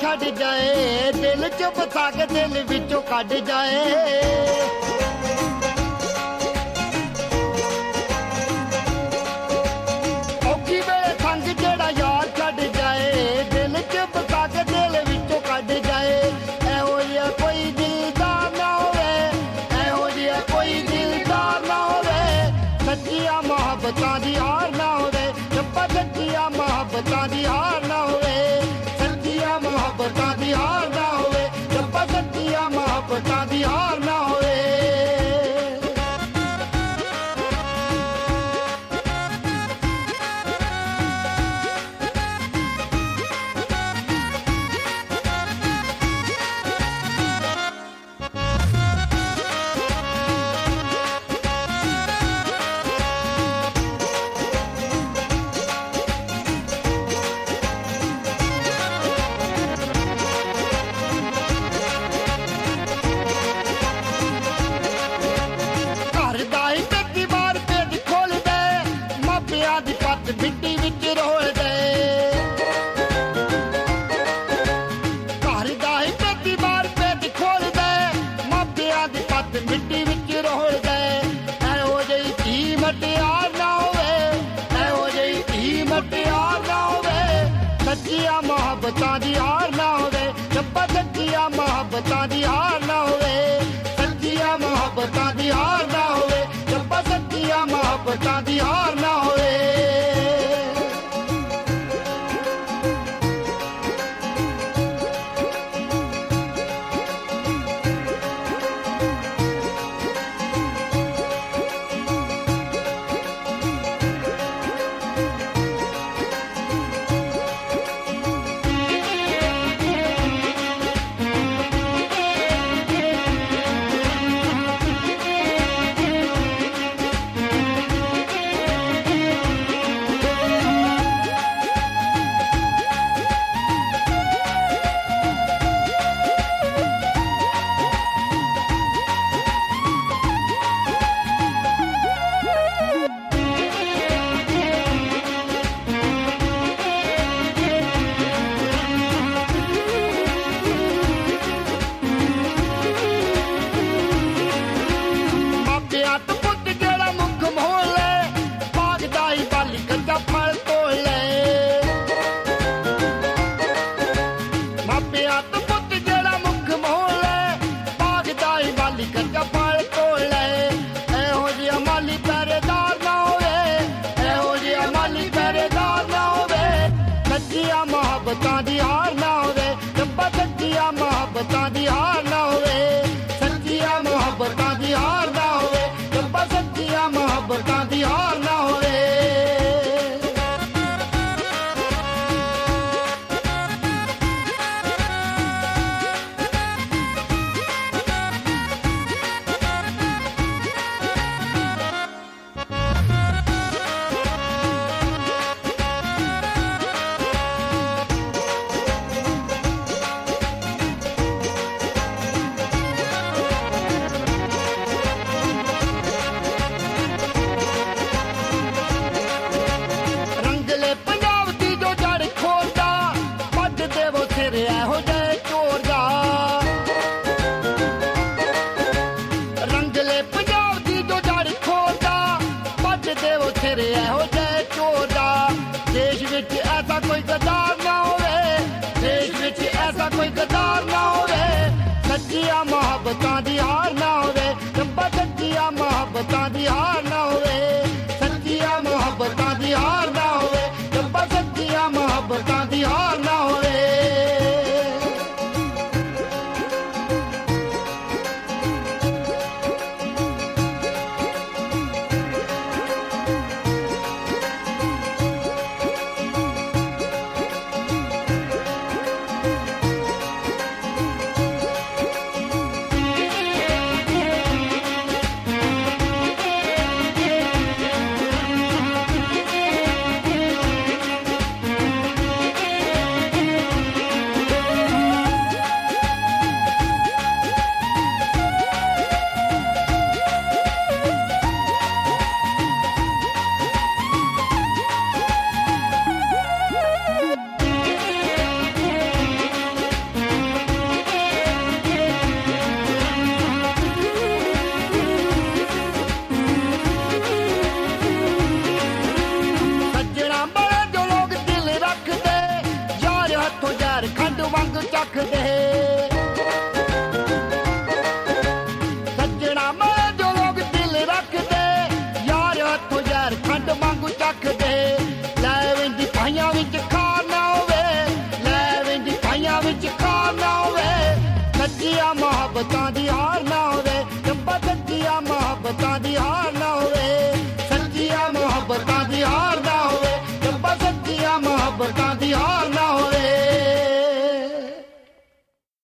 ਛੱਡ ਜਾਏ, ਦਿਲ ਚ ਵਸਾ ਕੇ ਦਿਲ ਵਿੱਚੋਂ ਕੱਢ ਜਾਏ। ਔਖੀ ਵੇਲੇ ਸੰਗ ਜਿਹੜਾ ਯਾਰ ਛੱਡ ਜਾਏ, ਦਿਲ ਚ ਵਸਾ ਕੇ ਦਿਲ ਵਿੱਚੋਂ ਕੱਢ ਜਾਏ। ਇਹੋ ਜਿਹਾ ਕੋਈ ਦਿਲਦਾਰ ਨਾ ਹੋਵੇ, ਇਹੋ ਜਿਹਾ ਕੋਈ ਦਿਲਦਾਰ ਨਾ ਹੋਵੇ, ਸੱਚੀਆਂ ਮੁਹੱਬਤਾਂ ਦੀ ਹਾਰ ਨਾ ਹੋਵੇ। ਰੱਬਾ ਸੱਚੀਆਂ ਮੁਹੱਬਤਾਂ ਦੀ ਹਾਰ ਨਾ ਹੋਵੇ, ਸੱਚੀਆਂ ਮੁਹੱਬਤਾਂ ਦੀ ਹਾਰ ਨਾ ਹੋਵੇ। ਰੱਬਾ ਸੱਚੀਆਂ ਮੁਹੱਬਤਾਂ ਦੀ ਹਾਰ ਨਾ ਹੋਵੇ। ਮਿੱਟੀ ਵਿੱਚ ਰੋਲਦੇ ਘਰ ਦਾ ਹੀ ਪਹਿਲੀ ਵਾਰ ਪੇਟ ਖੋਲਦੇ, ਮਾਪਿਆਂ ਦੀ ਪੱਤ ਮਿੱਟੀ ਵਿੱਚ ਰੋਲਦੇ। ਇਹੋ ਜਿਹੀ ਧੀ ਮਟਿਆਰ ਨਾ ਹੋਵੇ, ਇਹੋ ਜਿਹੀ ਧੀ ਮਟਿਆਰ ਨਾ ਹੋਵੇ, ਸੱਚੀਆਂ ਮੁਹੱਬਤਾਂ ਦੀ ਹਾਰ ਨਾ ਹੋਵੇ। ਰੱਬਾ ਸੱਚੀਆਂ ਮੁਹੱਬਤਾਂ ਦੀ ਹਾਰ ਨਾ ਹੋਵੇ, ਸੱਚੀਆਂ ਮੁਹੱਬਤਾਂ ਦੀ ਹਾਰ ਨਾ ਹੋਵੇ। ਰੱਬਾ ਸੱਚੀਆਂ ਮੁਹੱਬਤਾਂ ਦੀ ਹਾਰ ਨਾ ਹੋਵੇ। ਮੁਹੱਬਤਾਂ ਦੀ ਹਾਰ ਨਾ ਹੋਵੇ। ਰੱਬਾ ਸੱਚੀਆਂ ਮੁਹੱਬਤਾਂ ਦੀ ਹਾਰ ਨਾ ਹੋਵੇ, ਸੱਚੀਆਂ ਮੁਹੱਬਤਾਂ ਦੀ ਹਾਰ ਨਾ ਹੋਵੇ। ਰੱਬਾ ਸੱਚੀਆਂ ਮੁਹੱਬਤਾਂ ਦੀ ਹਾਰ ਨਾ ਹੋਵੇ। ਇਹੋ ਜਿਹੇ ਚੋਰ ਦਾ ਰੰਗਲੇ ਪੰਜਾਬ ਦੀ ਜੋ ਜੜ ਖੋਲਦਾ, ਵੱਜ ਦੇਵੋ ਸਿਰ ਇਹੋ ਜਿਹੇ ਚੋਰ ਦਾ। ਦੇਸ਼ ਵਿੱਚ ਐਸਾ ਕੋਈ ਗਦਾਰ ਨਾ ਹੋਵੇ, ਦੇਸ਼ ਵਿੱਚ ਐਸਾ ਕੋਈ ਗਦਾਰ ਨਾ ਹੋਵੇ, ਸੱਚੀਆਂ ਮੁਹੱਬਤਾਂ ਦੀ ਹਾਰ ਨਾ ਹੋਵੇ। ਰੱਬਾ ਸੱਚੀਆਂ ਮੁਹੱਬਤਾਂ ਦੀ ਹਾਰ ਨਾ ਹੋਵੇ, ਸੱਚੀਆਂ ਮੁਹੱਬਤਾਂ ਦੀ ਹਾਰ ਨਾ ਹੋਵੇ। ਰੱਬਾ ਸੱਚੀਆਂ ਮੁਹੱਬਤਾਂ ਦੀ ਹਾਰ ਨਾ ਹੋਵੇ। ਰੱਖਦੇ